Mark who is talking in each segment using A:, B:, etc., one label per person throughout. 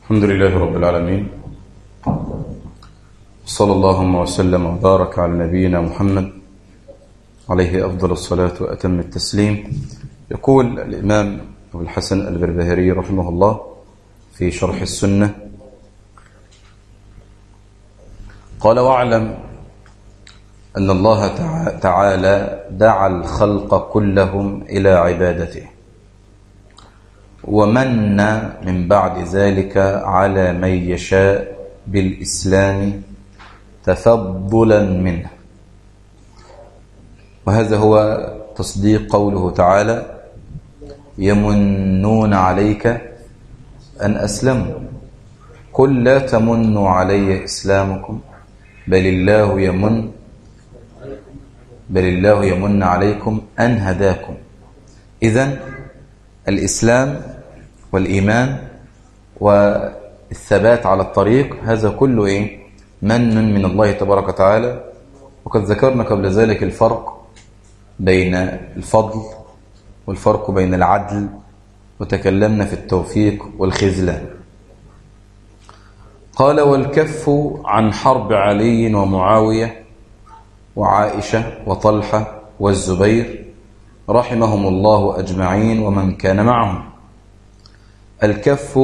A: الحمد لله رب العالمين، صلى الله وسلم وبارك على نبينا محمد عليه أفضل الصلاة وأتم التسليم. يقول الإمام أبو الحسن البربهاري رحمه الله في شرح السنة: قال: واعلم أن الله تعالى دعا الخلق كلهم إلى عبادته، ومن من بعد ذلك على من يشاء بالإسلام تفضلا منه. وهذا هو تصديق قوله تعالى: يمنون عليك أن أسلموا، قل لا تمنوا علي إسلامكم بل الله يمن عليكم أن هداكم. إذن الإسلام والإيمان والثبات على الطريق هذا كله من من الله تبارك وتعالى. وقد ذكرنا قبل ذلك الفرق بين الفضل والفرق بين العدل، وتكلمنا في التوفيق والخذلان. قال: والكف عن حرب علي ومعاوية وعائشة وطلحة والزبير رحمهم الله أجمعين ومن كان معهم. الكف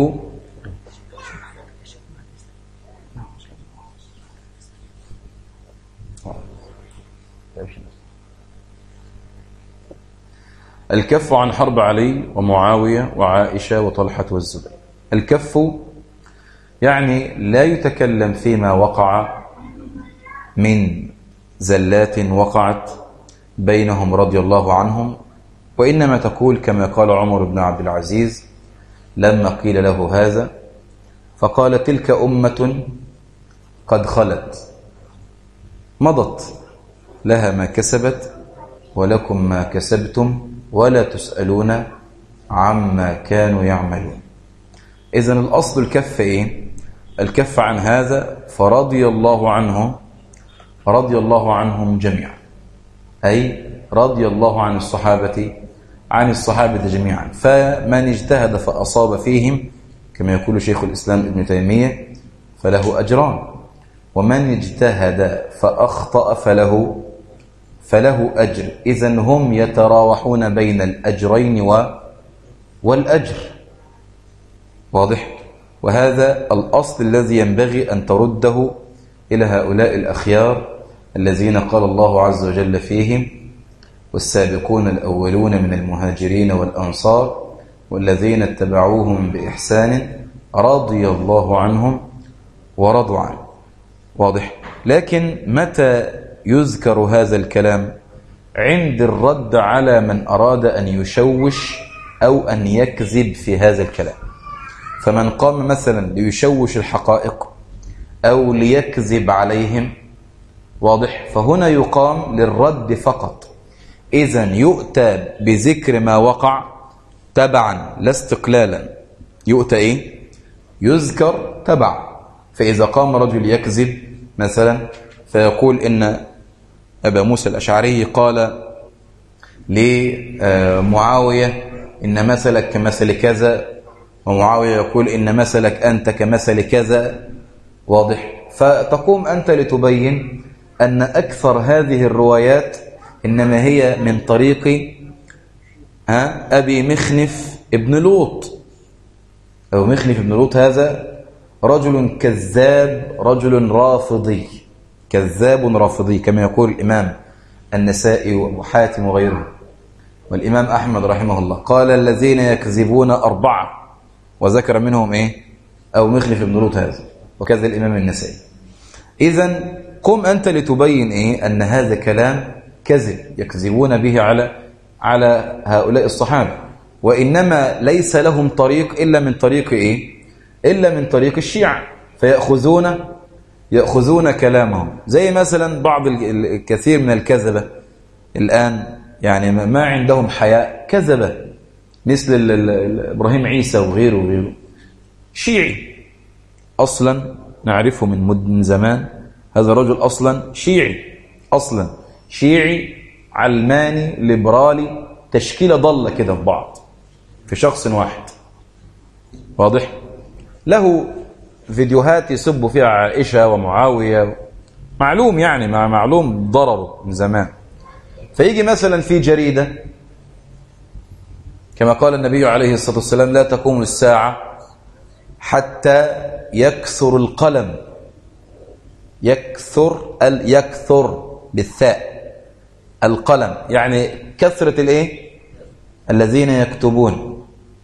A: عن حرب علي ومعاوية وعائشة وطلحة والزبير. الكف يعني لا يتكلم فيما وقع من زلات وقعت بينهم رضي الله عنهم، وإنما تقول كما قال عمر بن عبد العزيز لما قيل له هذا، فقال: تلك أمة قد خلت مضت لها ما كسبت ولكم ما كسبتم ولا تسألون عما كانوا يعملون. إذن الأصل الكف الكف عن هذا، فرضي الله عنهم جميعا، أي رضي الله عن الصحابة جميعا. فمن اجتهد فأصاب فيهم كما يقول شيخ الإسلام ابن تيمية فله أجران، ومن اجتهد فأخطأ فله أجر. إذن هم يتراوحون بين الأجرين والأجر. واضح؟ وهذا الأصل الذي ينبغي أن ترده إلى هؤلاء الأخيار الذين قال الله عز وجل فيهم: والسابقون الأولون من المهاجرين والأنصار والذين اتبعوهم بإحسان رضي الله عنهم ورضوا عنه. واضح؟ لكن متى يذكر هذا الكلام؟ عند الرد على من أراد أن يشوش أو أن يكذب في هذا الكلام. فمن قام مثلا ليشوش الحقائق أو ليكذب عليهم، واضح، فهنا يقام للرد فقط. إذن يؤتى بذكر ما وقع تبعا لا استقلالا. يؤتى يذكر تبع. فإذا قام رجل يكذب مثلا فيقول إن أبا موسى الأشعري قال لمعاوية إن مثلك كمثل كذا، ومعاوية يقول إن مثلك أنت كمثل كذا. واضح؟ فتقوم أنت لتبين أن أكثر هذه الروايات إنما هي من طريق أبي مخنف ابن لوط. أبو مخنف ابن لوط هذا رجل كذاب، رجل رافضي، كذاب رافضي كما يقول الإمام النسائي وأبو حاتم وغيره، والإمام أحمد رحمه الله قال: الذين يكذبون 4، وذكر منهم أبو مخنف ابن لوط هذا، وكذا الإمام النسائي. إذن قم أنت لتبين أن هذا كلام كذب يكذبون به على هؤلاء الصحابة، وإنما ليس لهم طريق إلا من طريق إلا من طريق الشيعة، فيأخذون كلامهم. زي مثلا بعض الكثير من الكذبة الآن، يعني ما عندهم حياء، كذبة مثل إبراهيم عيسى وغيره شيعي أصلا، نعرفه من زمان. هذا الرجل أصلا شيعي علماني ليبرالي، تشكيلة ضالة كده في بعض، في شخص واحد. واضح؟ له فيديوهات يسب فيها عائشة ومعاوية، معلوم يعني، معلوم ضرره من زمان. فيجي مثلا في جريدة كما قال النبي عليه الصلاة والسلام: لا تقوم الساعة حتى يكثر القلم. يكثر بالثاء القلم، يعني كثرة الايه؟ الذين يكتبون.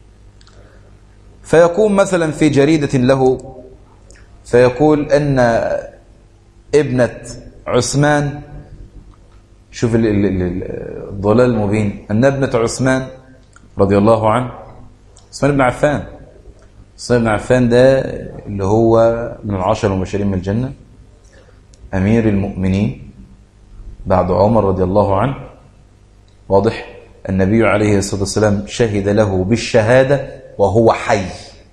A: فيقوم مثلا في جريدة له فيقول أن ابنة عثمان، شوف الضلال المبين، أن ابنة عثمان رضي الله عنه، عثمان بن عفان، عثمان بن عفان ده اللي هو من العشر المبشرين من الجنة، أمير المؤمنين بعد عمر رضي الله عنه، واضح؟ النبي عليه الصلاة والسلام شهد له بالشهادة وهو حي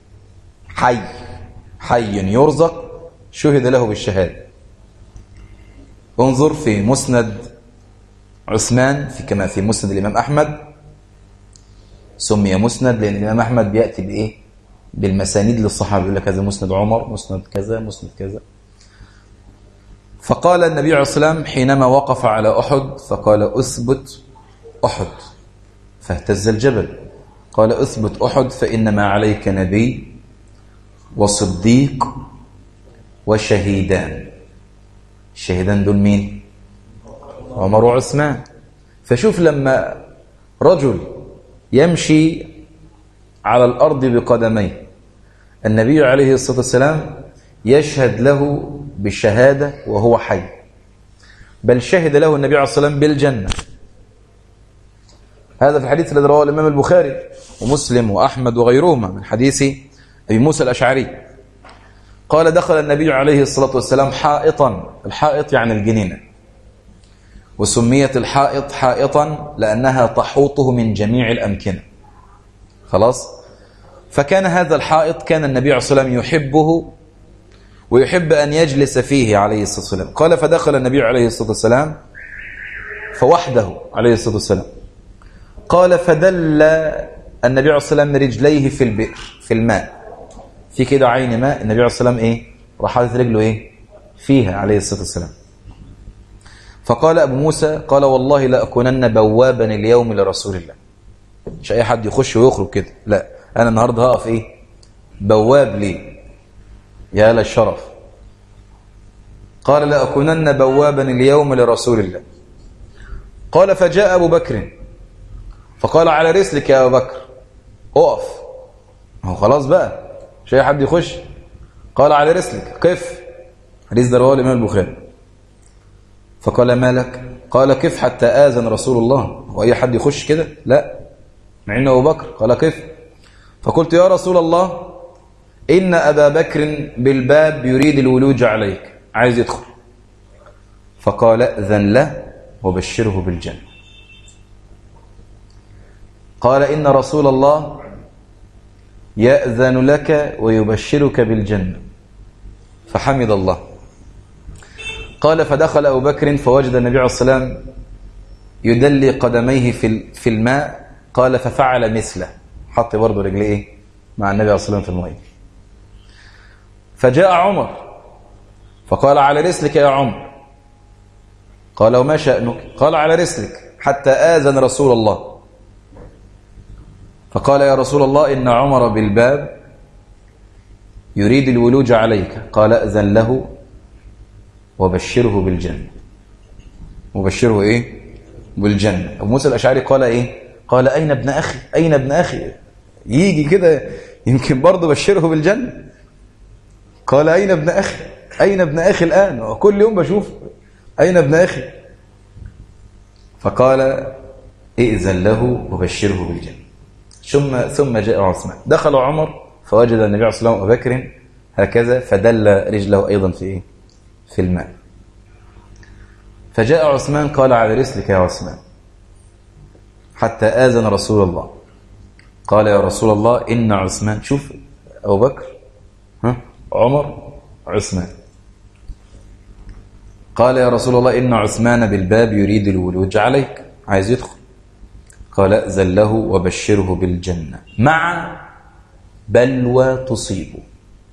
A: يرزق، شهد له بالشهادة. انظر في مسند عثمان كما في مسند الإمام أحمد، سمي مسند لأن الإمام أحمد بيأتي بإيه؟ بالمسانيد للصحابة، يقول لك هذا مسند عمر، مسند كذا، مسند كذا. فقال النبي عليه الصلاة والسلام حينما وقف على أحد فقال: أثبت أحد، فاهتز الجبل. قال: أثبت أحد فإنما عليك نبي وصديق وشهيدان. الشهيدان دول مين؟ عمر وعثمان. فشوف لما رجل يمشي على الأرض بقدميه، النبي عليه الصلاة والسلام يشهد له بالشهادة وهو حي، بل شهد له النبي عليه الصلاة والسلام بالجنة. هذا في الحديث الذي رواه الإمام البخاري ومسلم وأحمد وغيرهما من حديث أبي موسى الأشعري قال: دخل النبي عليه الصلاة والسلام حائطا. الحائط يعني الجنينة، وسميت الحائط حائطا لأنها تحوطه من جميع الأمكنة. خلاص؟ فكان هذا الحائط كان النبي عليه الصلاة والسلام يحبه ويحب أن يجلس فيه عليه الصلاة والسلام. قال: فدخل النبي عليه الصلاة والسلام فوحده عليه الصلاة والسلام. قال: فدل النبي عليه الصلاة والسلام رجليه في البئر، في الماء، في كده عين ماء، النبي عليه الصلاة والسلام ايه؟ راح حاطط رجله ايه؟ فيها عليه الصلاة والسلام. فقال أبو موسى: قال: والله لأكونن بوابا اليوم لرسول الله. مش أي حد يخش ويخرج كده، لا، أنا النهاردة هقف ايه؟ بواب لي، يا للشرف. قال: لأكونن بوابا اليوم لرسول الله. قال: فجاء أبو بكر فقال: على رسلك يا أبو بكر، اقف، هو خلاص بقى مش أي حد يخش. قال: على رسلك، قف. حديث ده رواه الإمام البخاري. فقال: ما لك؟ قال: قف حتى آذن رسول الله. هو أي حد يخش كده؟ لا، مع إنه أبو بكر. قال: قف. فقلت: يا رسول الله، إن أبا بكر بالباب يريد الولوج عليك، عايز يدخل. فقال: أذن له وبشره بالجنة. قال: إن رسول الله يأذن لك ويبشرك بالجنة. فحمد الله. قال: فدخل أبو بكر فوجد النبي عليه الصلاة والسلام يدلي قدميه في الماء. قال: ففعل مثله، حط برضه رجليه ايه؟ مع النبي عليه الصلاة والسلام في الماء. فجاء عمر فقال: على رسلك يا عمر. قال: وما شأنك؟ قال: على رسلك حتى آذن رسول الله. فقال: يا رسول الله، إن عمر بالباب يريد الولوج عليك. قال: أذن له وبشره بالجنة. وبشره إيه؟ بالجنة. أبو موسى الأشعري قال إيه؟ قال: أين ابن أخي؟ أين ابن أخي؟ يجي كده يمكن برضه بشره بالجنة. قال: أين ابن أخي؟ أين ابن أخي الآن؟ وكل يوم بشوف أين ابن أخي؟ فقال: ائذن له وبشره بالجنة. ثم جاء عثمان. دخل عمر فوجد النبي عليه الصلاة والسلام أبا بكر هكذا، فدل رجله أيضا في إيه؟ في الماء. فجاء عثمان قال: على رسلك يا عثمان حتى آذن رسول الله. قال: يا رسول الله، إن عثمان، شوف أبو بكر، عمر، عثمان. قال: يا رسول الله، إن عثمان بالباب يريد الولوج عليك، عايز يدخل. قال: أذن له وبشره بالجنة مع بلوى تصيبه.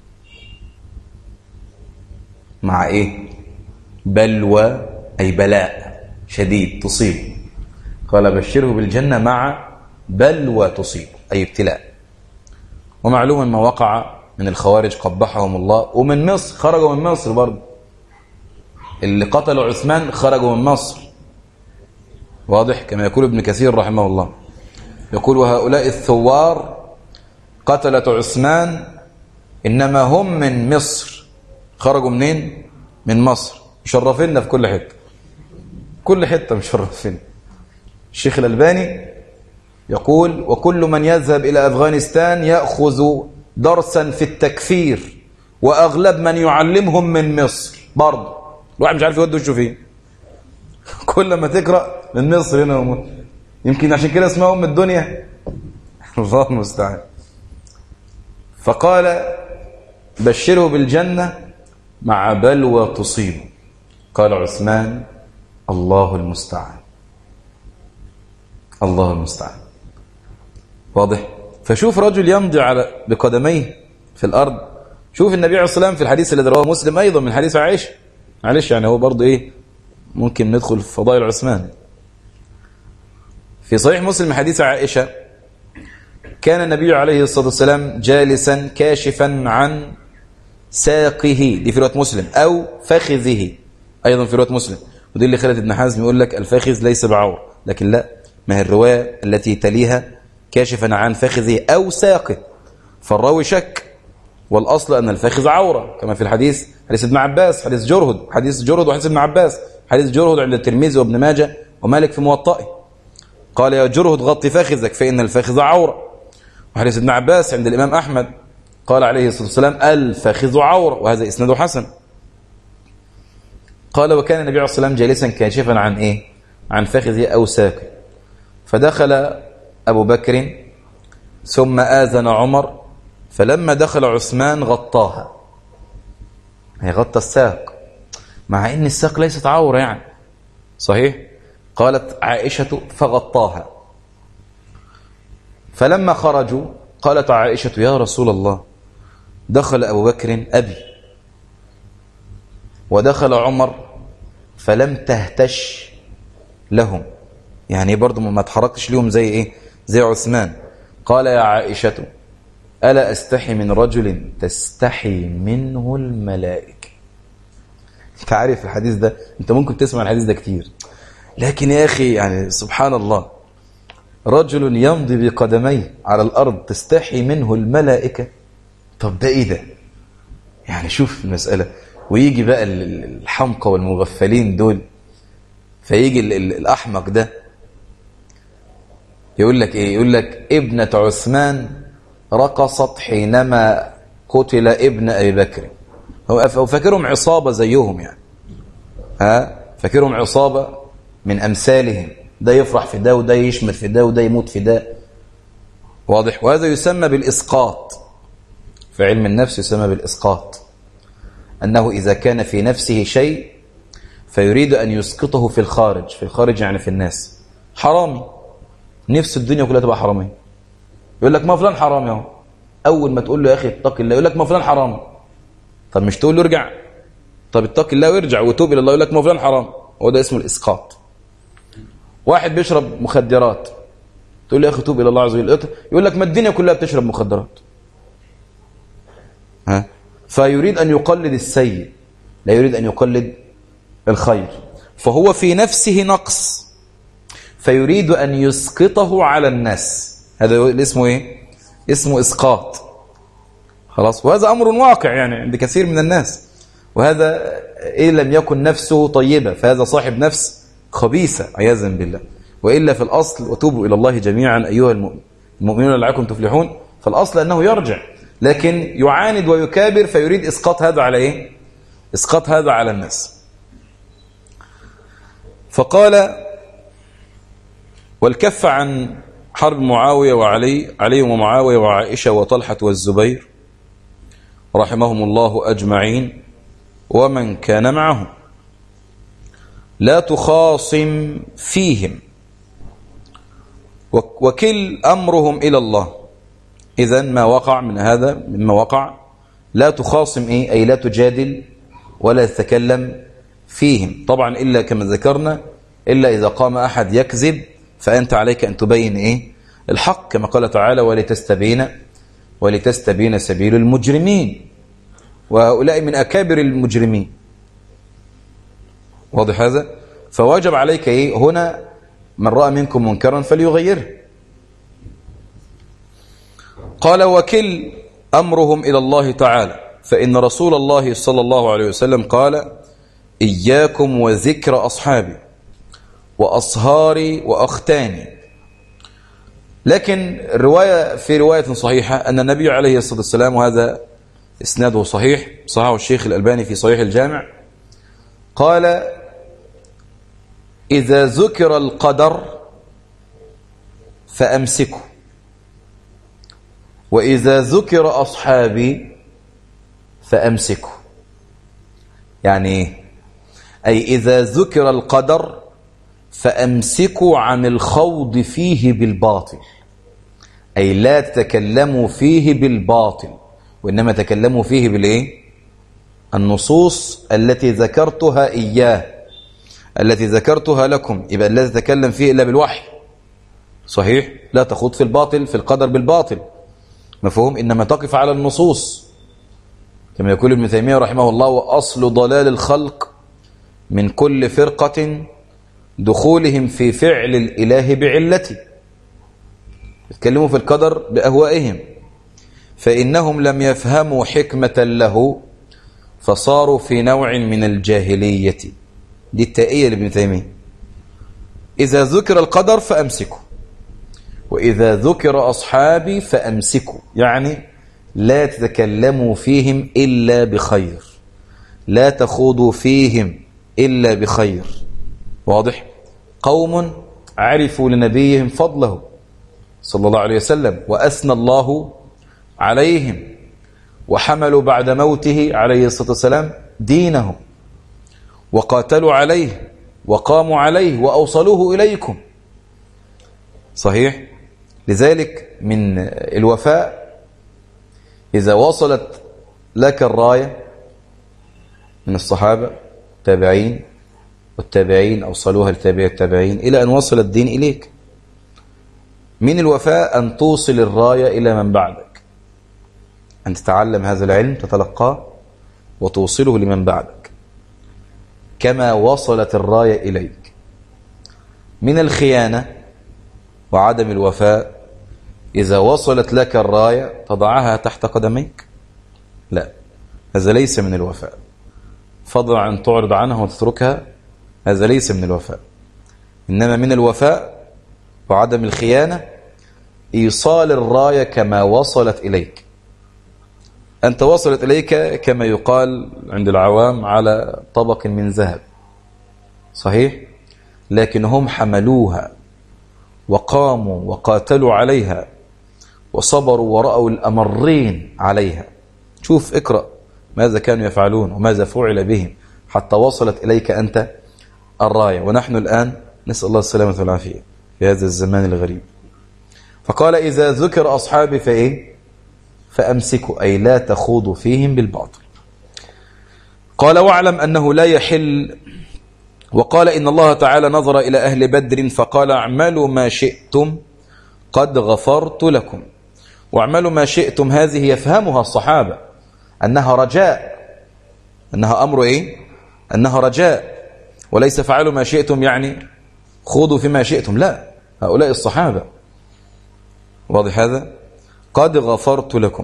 A: مع إيه؟ بلوى أي بلاء شديد تصيب. قال بشره بالجنة مع بلوى تصيب أي ابتلاء. ومعلوم ما وقع من الخوارج قبحهم الله، ومن مصر خرجوا من مصر برضه، اللي قتلوا عثمان خرجوا من مصر، واضح كما يقول ابن كثير رحمه الله، يقول وهؤلاء الثوار قتلة عثمان إنما هم من مصر. خرجوا منين؟ من مصر. مشرفيننا في كل حتة، كل حتة مشرفين. الشيخ الألباني يقول وكل من يذهب إلى أفغانستان يأخذ درسا في التكفير، وأغلب من يعلمهم من مصر برضه. الواحد مش عارف يودوا وشه فين. كل ما تقرأ من مصر هنا يمكن عشان كده اسمها أم الدنيا. الله المستعان. فقال بشره بالجنة مع بلوى تصيبه. قال عثمان الله المستعان، الله المستعان. واضح. فشوف رجل يمضي بقدميه في الأرض. شوف النبي عليه الصلاة والسلام في الحديث الذي رواه مسلم أيضا من حديث عائشة، معلش يعني هو برضه إيه، ممكن ندخل في فضائل عثمان. في صحيح مسلم من حديث عائشة كان النبي عليه الصلاة والسلام جالسا كاشفا عن ساقه، دي في رواية مسلم، أو فخذه أيضا في رواية مسلم. ودي اللي خلت ابن حزم يقول لك الفخذ ليس بعور، لكن لا، ما هي الرواية التي تليها كاشفا عن فخذه أو ساقه، فالراوي شك، والأصل أن الفخذ عورة كما في الحديث، حديث ابن عباس، حديث جرهد وحديث ابن عباس، حديث جرهد عند الترمذي وابن ماجه ومالك في موطئه، قال يا جرهد غطي فخذك فإن الفخذ عورة. وحديث ابن عباس عند الإمام أحمد قال عليه الصلاة والسلام الفخذ عورة، وهذا إسناده حسن. قال وكان النبي عليه الصلاة والسلام جالسا كاشفا عن إيه؟ عن فخذه أو ساقه، فدخل أبو بكر ثم آذن عمر، فلما دخل عثمان غطاها، هي غطى الساق، مع إن الساق ليست عورة يعني، صحيح؟ قالت عائشة فغطاها. فلما خرجوا قالت عائشة يا رسول الله دخل أبو بكر أبي ودخل عمر فلم تهتش لهم، يعني برضو ما تحركتش لهم زي إيه؟ زي عثمان. قال يا عائشة ألا أستحي من رجل تستحي منه الملائكة. انت عارف الحديث ده، انت ممكن تسمع الحديث ده كتير، لكن يا أخي يعني سبحان الله، رجل يمضي بقدميه على الأرض تستحي منه الملائكة. طب ده إيه ده؟ يعني شوف المسألة. ويجي بقى الحمقى والمغفلين دول، فيجي الأحمق ده يقول لك إيه؟ يقول لك ابنة عثمان رقصت حينما قتل ابن أبي بكر. هو فاكرهم عصابة زيهم يعني، فاكرهم عصابة من أمثالهم، ده يفرح في ده وده يشمت في ده وده يموت في ده، واضح. وهذا يسمى بالإسقاط، في علم النفس يسمى بالإسقاط، أنه إذا كان في نفسه شيء فيريد أن يسقطه في الخارج، في الخارج يعني في الناس. حرامي نفس الدنيا كلها تبقى حرامي، يقول لك ما فلان حرامي اهو، أول ما تقول له يا أخي اتق الله يقول لك ما فلان حرامي. طب مش تقول له ارجع؟ طب اتق الله وارجع وتوب إلى الله، يقول لك ما فلان حرام. هو ده اسمه الإسقاط. واحد بيشرب مخدرات، تقول له يا أخي توب إلى الله عز وجل، يقول لك ما الدنيا كلها بتشرب مخدرات. فيريد أن يقلد السيء، لا يريد أن يقلد الخير، فهو في نفسه نقص فيريد أن يسقطه على الناس. هذا اسمه إيه؟ اسمه إسقاط. خلاص. وهذا أمر واقع يعني عند كثير من الناس، وهذا إن لم يكن نفسه طيبة فهذا صاحب نفس خبيثة عياذا بالله. وإلا في الأصل وتوبوا إلى الله جميعا أيها المؤمنون لعلكم تفلحون، فالأصل أنه يرجع، لكن يعاند ويكابر فيريد إسقاط هذا على إيه؟ إسقاط هذا على الناس. فقال والكف عن حرب معاوية علي ومعاوية وعائشة وطلحة والزبير رحمهم الله أجمعين ومن كان معهم، لا تخاصم فيهم وكل أمرهم إلى الله. إذن ما وقع من هذا مما وقع لا تخاصم إيه؟ أي لا تجادل ولا تتكلم فيهم. طبعا إلا كما ذكرنا، إلا إذا قام أحد يكذب فأنت عليك أن تبين إيه؟ الحق، كما قال تعالى ولتستبين سبيل المجرمين، وهؤلاء من أكابر المجرمين. واضح هذا؟ فواجب عليك إيه هنا؟ من رأى منكم منكرا فليغيره. قال وكل أمرهم إلى الله تعالى، فإن رسول الله صلى الله عليه وسلم قال إياكم وذكر أصحابي وأصهاري وأختاني. لكن في رواية صحيحة أن النبي عليه الصلاة والسلام، وهذا إسناده صححه الشيخ الألباني في صحيح الجامع، قال إذا ذكر القدر فأمسكوا، وإذا ذكر أصحابي فأمسكوا. يعني أي إذا ذكر القدر فأمسكوا عن الخوض فيه بالباطل، أي لا تتكلموا فيه بالباطل، وإنما تكلموا فيه بالإيه؟ النصوص التي ذكرتها إياه، التي ذكرتها لكم، يبقى لا تتكلم فيه إلا بالوحي. صحيح؟ لا تخوض في الباطل، في القدر بالباطل، مفهوم؟ إنما تقف على النصوص، كما يقول ابن تيمية رحمه الله: وأصل ضلال الخلق من كل فرقة دخولهم في فعل الإله بعلته. يتكلموا في القدر بأهوائهم، فإنهم لم يفهموا حكمة له فصاروا في نوع من الجاهلية. دي التائية لابن تيمية. إذا ذكر القدر فأمسكوا، وإذا ذكر أصحابي فأمسكوا، يعني لا تتكلموا فيهم إلا بخير، لا تخوضوا فيهم إلا بخير. واضح؟ قوم عرفوا لنبيهم فضله صلى الله عليه وسلم وأثنى الله عليهم، وحملوا بعد موته عليه الصلاة والسلام دينهم، وقاتلوا عليه وقاموا عليه وأوصلوه إليكم. صحيح؟ لذلك من الوفاء إذا وصلت لك الراية من الصحابة التابعين والتابعين أوصلوها لتابعي التابعين إلى أن وصل الدين إليك، من الوفاء أن توصل الراية إلى من بعدك، أن تتعلم هذا العلم، تتلقاه وتوصله لمن بعدك كما وصلت الراية إليك. من الخيانة وعدم الوفاء إذا وصلت لك الراية تضعها تحت قدميك، لا، هذا ليس من الوفاء. فضلا عن تعرض عنها وتتركها، هذا ليس من الوفاء. إنما من الوفاء وعدم الخيانة إيصال الراية كما وصلت إليك. أنت وصلت إليك كما يقال عند العوام على طبق من ذهب، صحيح؟ لكن هم حملوها وقاموا وقاتلوا عليها وصبروا ورأوا الأمرين عليها. شوف، اقرأ ماذا كانوا يفعلون وماذا فعل بهم حتى وصلت إليك أنت الراية. ونحن الآن نسأل الله السلامة والعافية في هذا الزمان الغريب. فقال إذا ذكر أصحابي فإيه؟ فأمسكوا، أي لا تخوضوا فيهم بالباطل. قال واعلم أنه لا يحل. وقال إن الله تعالى نظر إلى أهل بدر فقال اعملوا ما شئتم قد غفرت لكم. واعملوا ما شئتم هذه يفهمها الصحابة أنها رجاء، أنها أمر إيه؟ أنها رجاء، وليس فعلوا ما شئتم يعني خوضوا فيما شئتم، لا، هؤلاء الصحابة. واضح هذا؟ قد غفرت لكم.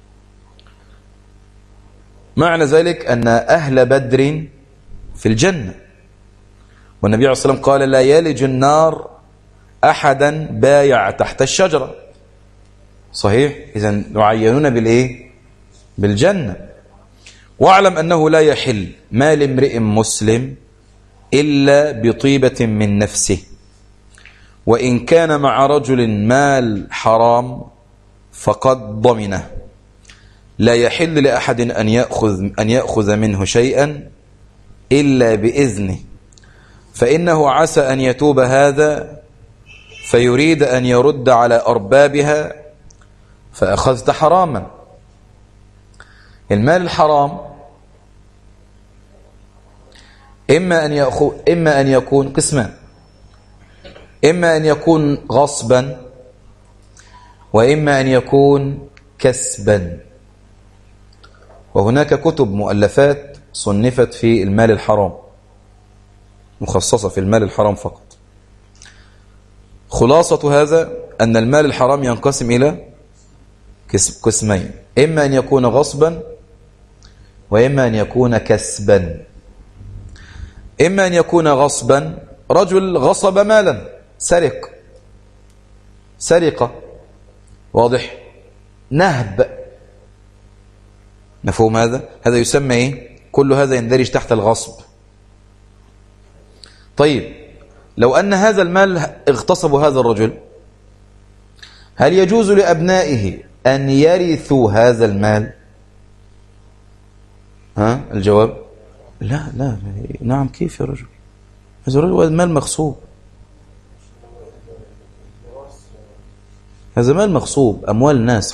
A: معنى ذلك أن أهل بدر في الجنة، والنبي عليه الصلاة والسلام قال لا يلج النار أحدا بايع تحت الشجرة. صحيح؟ إذن يعينون بالإيه؟ بالجنة. واعلم أنه لا يحل مال امرئ مسلم إلا بطيبة من نفسه، وإن كان مع رجل مال حرام فقد ضمنه. لا يحل لأحد أن يأخذ منه شيئا إلا بإذنه، فإنه عسى أن يتوب هذا فيريد أن يرد على أربابها فأخذت حراما. المال الحرام إما أن يكون قسمان، إما أن يكون غصبا وإما أن يكون كسبا. وهناك كتب مؤلفات صنفت في المال الحرام، مخصصة في المال الحرام فقط. خلاصة هذا أن المال الحرام ينقسم إلى قسمين، إما أن يكون غصبا وإما أن يكون كسبا. إما أن يكون غصبا، رجل غصب مالا، سرقة، واضح، نهب، مفهوم هذا؟ هذا يسمى إيه؟ كل هذا يندرج تحت الغصب. طيب لو أن هذا المال اغتصب هذا الرجل، هل يجوز لأبنائه أن يرثوا هذا المال؟ الجواب لا. نعم، كيف يا رجل؟ هذا الرجل المال مغصوب، هذا مال مغصوب، أموال ناس،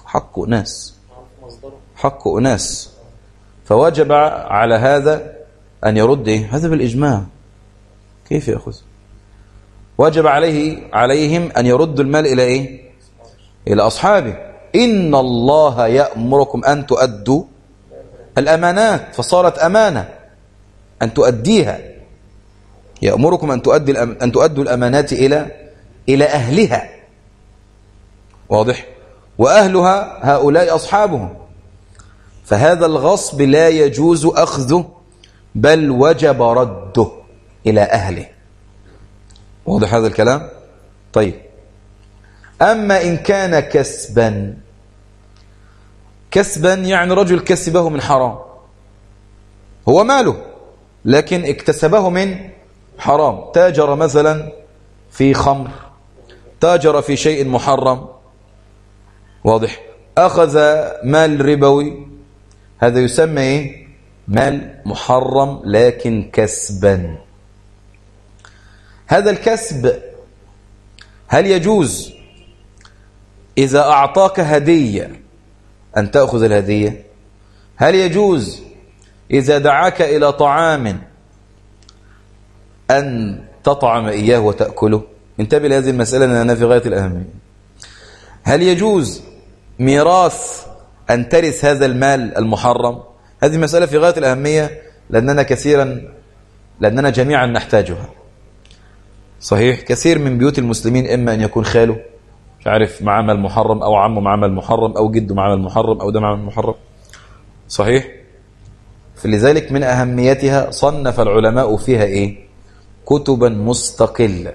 A: حق أناس، فوجب على هذا أن يرد. هذا بالإجماع، كيف يأخذ؟ وجب عليهم أن يردوا المال إلى إيه؟ إلى أصحابه. إن الله يأمركم أن تؤدوا الأمانات، فصارت أمانة أن تؤديها، يأمركم أن تؤدوا الأمانات إلى أهلها، واضح؟ وأهلها هؤلاء أصحابهم، فهذا الغصب لا يجوز أخذه، بل وجب رده إلى أهله، واضح هذا الكلام؟ طيب أما إن كان كسبا يعني رجل كسبه من حرام، هو ماله لكن اكتسبه من حرام، تاجر مثلا في خمر، تاجر في شيء محرم، واضح، أخذ مال ربوي، هذا يسمى إيه؟ مال محرم لكن كسبا. هذا الكسب هل يجوز إذا أعطاك هدية أن تأخذ الهدية؟ هل يجوز إذا دعاك إلى طعام أن تطعم إياه وتأكله؟ انتبه لهذه المسألة لأنها في غاية الأهمية. هل يجوز ميراث أن ترث هذا المال المحرم؟ هذه مسألة في غاية الأهمية لأننا جميعا نحتاجها. صحيح كثير من بيوت المسلمين إما أن يكون خاله مش عارف مع عمل محرم، أو عمه مع عمل محرم، أو جده مع عمل محرم، أو ده مع عمل محرم، صحيح. فلذلك من أهميتها صنف العلماء فيها إيه؟ كتبا مستقلة.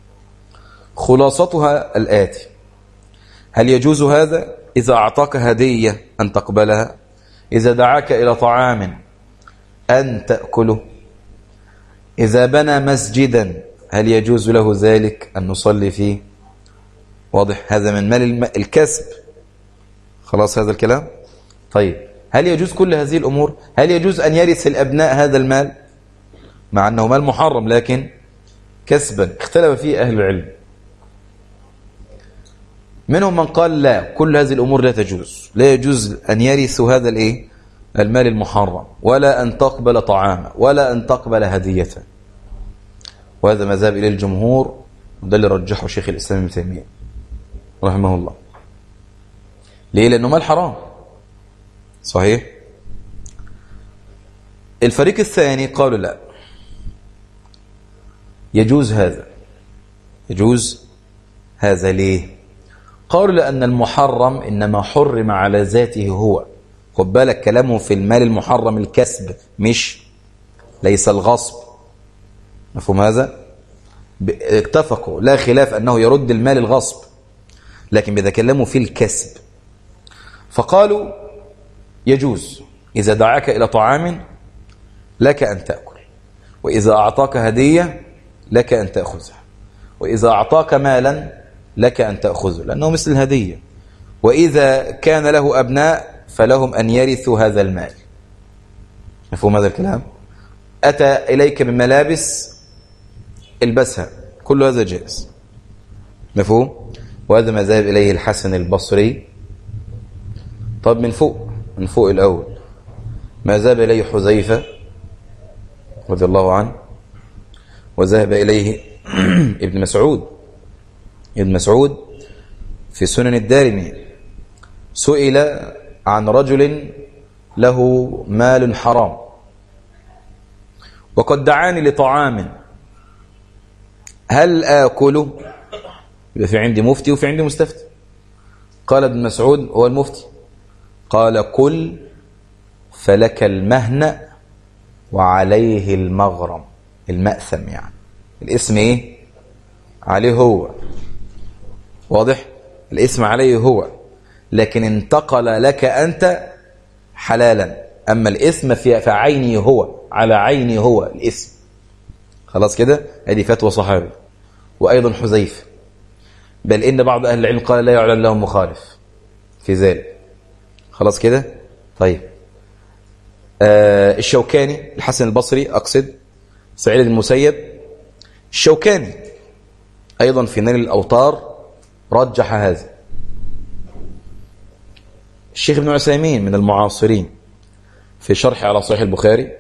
A: خلاصتها الآتي: هل يجوز هذا إذا أعطاك هدية أن تقبلها؟ إذا دعاك إلى طعام أن تأكله؟ إذا بنى مسجدا هل يجوز له ذلك أن نصلي فيه؟ واضح هذا من مال الكسب. خلاص هذا الكلام. طيب هل يجوز كل هذه الأمور؟ هل يجوز أن يرث الأبناء هذا المال مع أنه مال محرم لكن كسبا؟ اختلف فيه أهل العلم. منهم من قال لا، كل هذه الأمور لا تجوز، لا يجوز أن يرثوا هذا المال المحرم، ولا أن تقبل طعاما، ولا أن تقبل هدية. وهذا مذهب إلى الجمهور، وده اللي رجحه شيخ الإسلام ابن تيمية رحمه الله. ليه؟ لأنه مال حرام. صحيح. الفريق الثاني قالوا لا، يجوز هذا. ليه؟ قالوا لأن المحرم إنما حرم على ذاته هو. خد بالك كلامه في المال المحرم الكسب، ليس الغصب. مفهوم هذا؟ اتفقوا لا خلاف أنه يرد المال الغصب، لكن بيتكلموا في الكسب. فقالوا يجوز إذا دعاك إلى طعام لك أن تأكل، وإذا أعطاك هدية لك أن تأخذها، وإذا أعطاك مالا لك أن تأخذه لأنه مثل الهدية. وإذا كان له أبناء فلهم أن يرثوا هذا المال. مفهوم هذا الكلام؟ أتى إليك بملابس البسها، كل هذا جائز. مفهوم؟ وهذا ما ذهب إليه الحسن البصري. طب من فوق الأول ما ذهب إليه حذيفة رضي الله عنه، وذهب إليه ابن مسعود في سنن الدارمي، سئل عن رجل له مال حرام وقد دعاني لطعام، هل آكله؟ يبقى في عندي مفتي وفي عندي مستفتي. قال ابن مسعود هو المفتي، قال كل فلك المهنة وعليه المغرم، المأثم يعني الاسم ايه عليه هو، واضح؟ الاسم عليه هو، لكن انتقل لك أنت حلالا، أما الاسم في عيني هو، على عيني هو الاسم. خلاص كده؟ هذه فتوى صحابي، وأيضا حذيفة، بل إن بعض أهل العلم قال لا يعلن لهم مخالف في ذلك. خلاص كده؟ طيب الشوكاني، الحسن البصري أقصد، سعيد المسيب، الشوكاني أيضا في نيل الأوطار رجح هذا. الشيخ ابن عثيمين من المعاصرين في شرح على صحيح البخاري،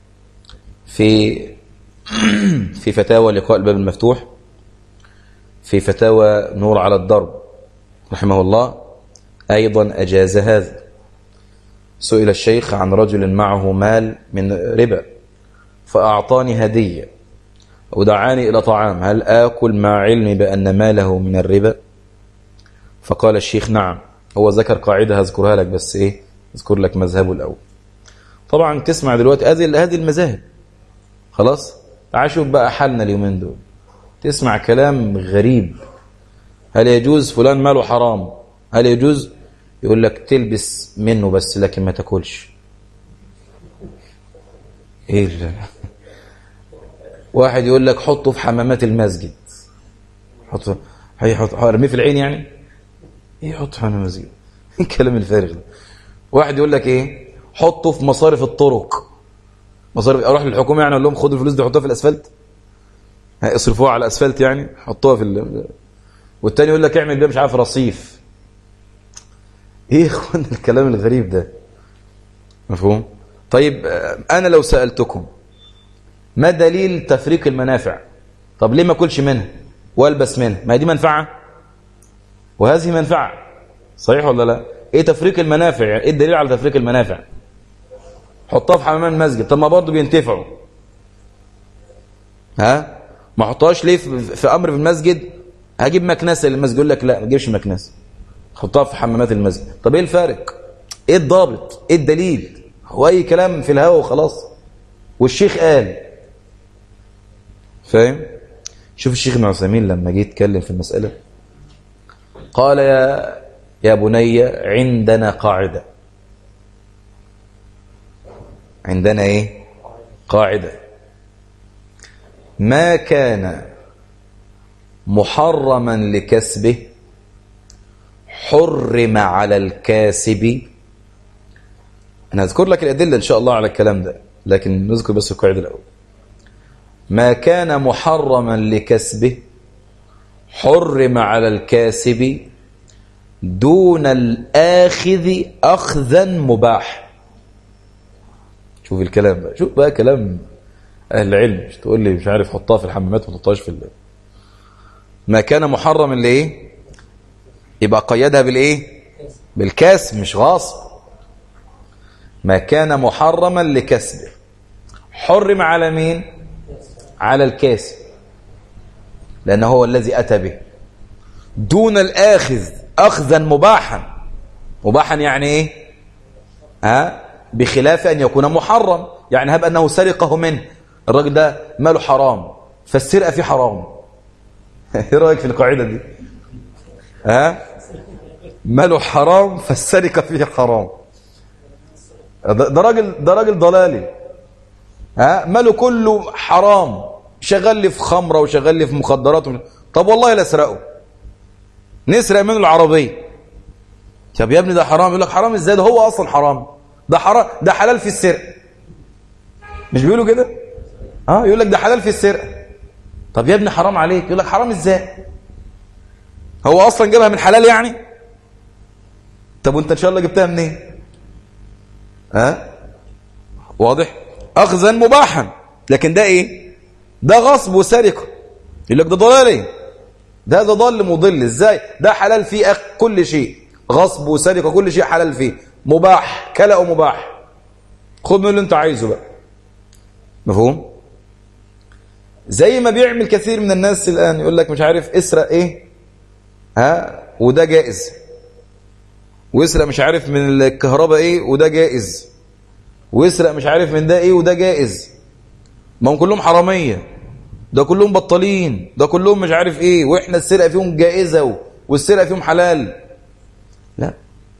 A: في فتاوى لقاء الباب المفتوح، في فتاوى نور على الدرب رحمه الله، أيضا أجاز هذا. سئل الشيخ عن رجل معه مال من ربا فأعطاني هدية ودعاني إلى طعام، هل آكل مع علمي بأن ماله من الربا؟ فقال الشيخ نعم. هو ذكر قاعدة هذكرها لك، بس إيه، أذكر لك مذهبه الأول. طبعا تسمع دلوقتي هذه المذاهب، خلاص تعال شوف بقى حالنا اليومين دول، تسمع كلام غريب. هل يجوز فلان ماله حرام؟ هل يجوز؟ يقول لك تلبس منه بس لكن ما تاكلش. ايه واحد يقول لك حطه في حمامات المسجد، حطه ارميه في العين يعني، ايه حطه في حمام المسجد؟ الكلام الفارغ ده. واحد يقول لك ايه، حطه في مصارف الطرق، مصارف، اروح للحكومه يعني اقول لهم خدوا الفلوس دي حطوها في الاسفلت، اصرفوها على الاسفلت يعني، حطوها في والتاني يقول لك اعمل بيه مش عارف رصيف. ايه يا اخوان الكلام الغريب ده؟ مفهوم؟ طيب انا لو سألتكم ما دليل تفريق المنافع؟ طب ليه ما اكلش منها والبس منها؟ ما دي منفعه وهذه منفعه، صحيح ولا لا؟ ايه تفريق المنافع يعني؟ ايه الدليل على تفريق المنافع؟ حطها في حمام المسجد، طب ما برضه بينتفعوا، ها؟ ما حطهاش ليه في امر في المسجد؟ هجيب مكنسه للمسجد، يقول لك لا ما تجيبش مكنسه، حطها في حمامات المسجد. طب ايه الفارق؟ ايه الضابط؟ ايه الدليل؟ هو اي كلام في الهوا وخلاص، والشيخ قال، فاهم؟ شوف الشيخ ابن عثيمين لما جه يتكلم في المسألة قال يا بني عندنا قاعدة. عندنا ايه؟ قاعدة، ما كان محرما لكسبه حرم على الكاسب. انا هذكر لك الأدلة ان شاء الله على الكلام ده، لكن نذكر بس القاعدة الأول. ما كان محرما لكسبه حرم على الكاسب دون الآخذ أخذا مباح. شوف الكلام بقى، شوف بقى كلام أهل العلم، مش تقول لي مش عارف حطها في الحمامات وما تحطهاش في ما كان محرما لإيه؟ يبقى قيدها بالإيه؟ بالكسب مش غاصب. ما كان محرما لكسبه حرم على مين؟ على الكاسب، لأنه هو الذي أتى به، دون الآخذ أخذا مباحا. مباحا يعني إيه؟ بخلاف أن يكون محرم، يعني هب أنه سرقه منه، الراجل ده ماله حرام فالسرقة فيه حرام. ايه رأيك في القاعدة دي؟ ماله حرام فالسرقة فيه حرام. ده راجل ضلالي، ماله كله حرام، شغال لي في خمرة وشغال لي في مخدرات طب والله لا اسرقه، نسرق منه العربية. طب يا ابني ده حرام، يقول لك حرام ازاي؟ ده هو اصلا حرام، ده حرام، ده حلال في السرقة، مش بيقولوا كده؟ يقول لك ده حلال في السرقة. طب يا ابني حرام عليك، يقول لك حرام ازاي؟ هو اصلا جابها من حلال يعني؟ طب وانت ان شاء الله جبتها منين؟ واضح؟ اخذا مباحا، لكن ده ايه؟ ده غصب وسرقه. يقول لك ده ضلالي، ده ضل مضل. ازاي؟ ده حلال فيه كل شيء، غصب وسرقه كل شيء حلال فيه، مباح، كلأ مباح، خد من اللي انت عايزه بقى. مفهوم؟ زي ما بيعمل كثير من الناس الآن، يقول لك مش عارف اسرق ايه وده جائز، ويسرق مش عارف من الكهرباء ايه وده جائز، ويسرق مش عارف من ده ايه وده جائز. ما هم كلهم حرامية، ده كلهم بطالين، ده كلهم مش عارف ايه، واحنا السرقة فيهم جائزة والسرقة فيهم حلال. لا،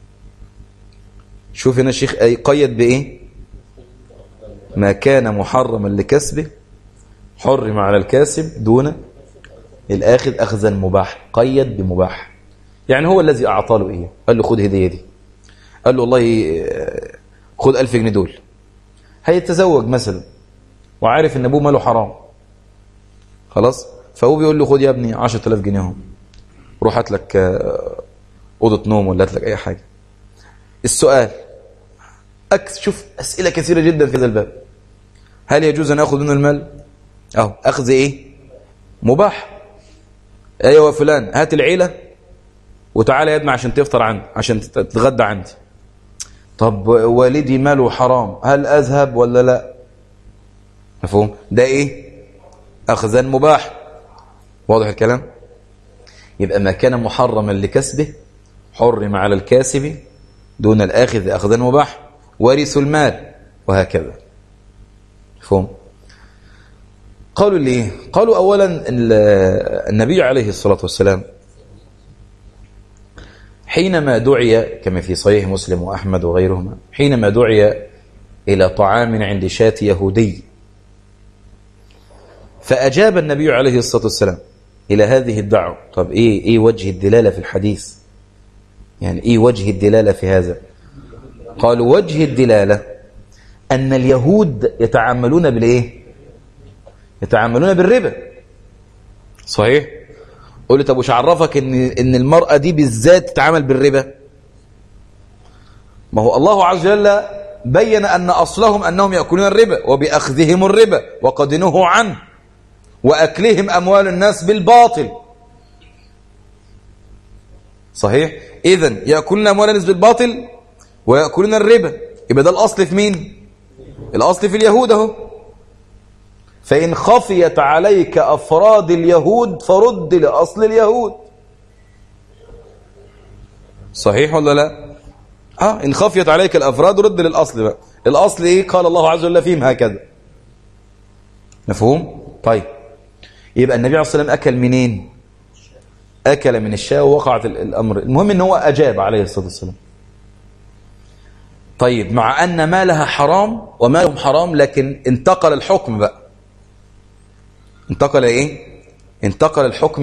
A: شوف هنا الشيخ قيد بايه؟ ما كان محرما لكسبه حرم على الكاسب دون الآخذ أخذا مباح. قيد بمباح، يعني هو الذي أعطى له إيه؟ قال له خد هدية دي، قال له والله خد 1000 جنيه دول. هيتزوج مثلا وعارف إن أبوه ماله حرام، خلاص، فهو بيقول له خد يا ابني 10,000 جنيه هم، روح هات لك أوضة نوم ولا هات لك أي حاجة. السؤال شوف أسئلة كثيرة جدا في هذا الباب. هل يجوز أن أخذ منه المال؟ أخذ إيه؟ مباح. أيوة فلان هات العيلة وتعالى يا ابني عشان تفطر عندي، عشان تتغدى عندي. طب والدي ماله حرام، هل أذهب ولا لا؟ مفهوم؟ ده إيه؟ أخذا مباح. واضح الكلام؟ يبقى ما كان محرما لكسبه حرم على الكاسب دون الآخذ أخذا مباح. ورث المال وهكذا. مفهوم؟ قالوا ليه؟ قالوا أولا النبي عليه الصلاة والسلام حينما دعي كما في صحيح مسلم وأحمد وغيرهما، حينما دعي إلى طعام عند شاة يهودي، فأجاب النبي عليه الصلاة والسلام إلى هذه الدعوة. طب إيه وجه الدلالة في الحديث؟ يعني إيه وجه الدلالة في هذا؟ قالوا وجه الدلالة أن اليهود يتعاملون بالإيه؟ يتعاملون بالربا. صحيح؟ قول لي طب وش عرفك إن المرأة دي بالذات تتعامل بالربا؟ ما هو الله عز وجل بين أن أصلهم أنهم يأكلون الربا، وبأخذهم الربا وقد نهوا عنه، وأكلهم أموال الناس بالباطل. صحيح؟ إذن يأكلون أموال الناس بالباطل ويأكلون الربا، يبقى ده الأصل في مين؟ الأصل في اليهود اهو. فإن خفيت عليك أفراد اليهود فرد لأصل اليهود. صحيح ولا لا؟ إن خفيت عليك الأفراد رد للأصل بقى. الأصل إيه؟ قال الله عز وجل فيهم هكذا. مفهوم؟ طيب، يبقى النبي عليه الصلاة والسلام أكل منين؟ أكل من الشاة ووقعت الأمر. المهم إن هو أجاب عليه الصلاة والسلام. طيب، مع أن مالها حرام ومالهم حرام، لكن انتقل الحكم بقى. انتقل إيه؟ انتقل الحكم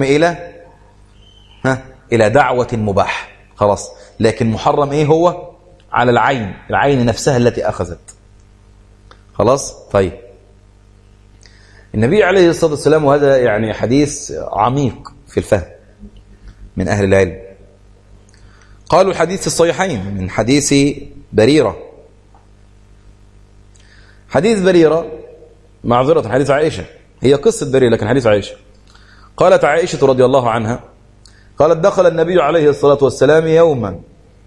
A: إلى دعوة مباح. خلاص، لكن محرم إيه هو؟ على العين نفسها التي أخذت. خلاص. طيب، النبي عليه الصلاة والسلام، وهذا يعني حديث عميق في الفهم من أهل العلم، قالوا الحديث الصحيحين من حديث بريرة. حديث بريرة معذرة حديث عائشة، هي قصة بريرة لكن حديث عائشة. قالت عائشة رضي الله عنها قالت دخل النبي عليه الصلاة والسلام يوما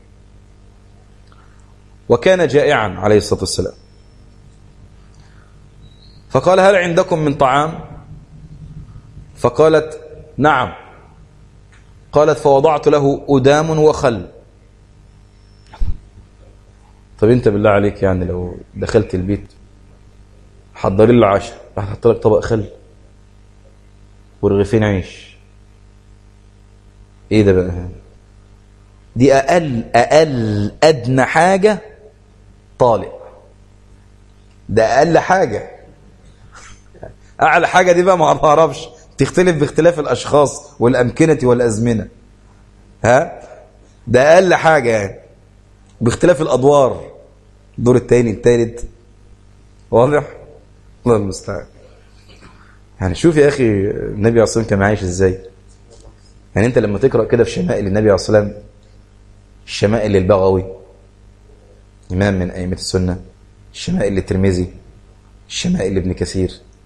A: وكان جائعا عليه الصلاة والسلام، فقال هل عندكم من طعام؟ فقالت نعم. قالت فوضعت له أدام وخل. طب انت بالله عليك يعني لو دخلت البيت حضري لي عشاء، راح احط لك طبق خل ورغيفين عيش، ايه ده بقى؟ دي اقل ادنى حاجه طالق، ده اقل حاجه. اعلى حاجه دي بقى ما اعرفش، تختلف باختلاف الاشخاص والامكنه والازمنه. ده اقل حاجه يعني، باختلاف الادوار، الدور الثاني الثالث. واضح؟ الله المستعان. يعني شوف يا اخي النبي عليه الصلاه والسلام كان عايش ازاي. يعني انت لما تقرا كده في شمائل النبي عليه الصلاه والسلام، الشمائل للبغوي امام من ائمه السنه، الشمائل للترمذي، الشمائل لابن كثير،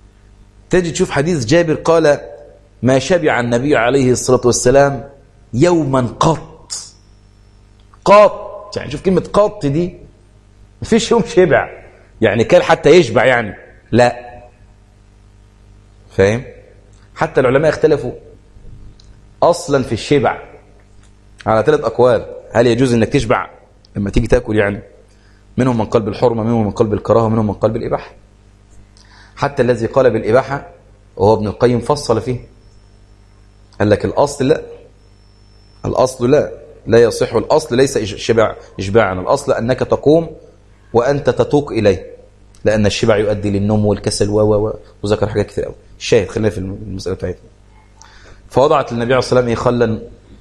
A: تجي تشوف حديث جابر قال ما شبع النبي عليه الصلاة والسلام يوما قط. قط يعني شوف كلمة قط دي، مفيش يوم شبع يعني كان حتى يشبع يعني، لا. فاهم؟ حتى العلماء اختلفوا اصلا في الشبع على 3 أقوال. هل يجوز انك تشبع لما تيجي تاكل؟ يعني منهم من قال بالحرمه، منهم من قال بالكراهه، منهم من قال بالاباحه. حتى الذي قال بالاباحه وهو ابن القيم فصل فيه، قال لك الاصل لا، الاصل لا يصح، الاصل ليس اشباعا، الاصل انك تقوم وانت تتوق اليه، لان الشبع يؤدي للنوم والكسل وذكر حاجات كثير قوي. الشاهد خلينا في المساله بتاعتنا. فوضعت النبي عليه الصلاه والسلام خلا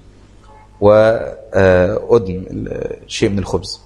A: وأدم شيء من الخبز،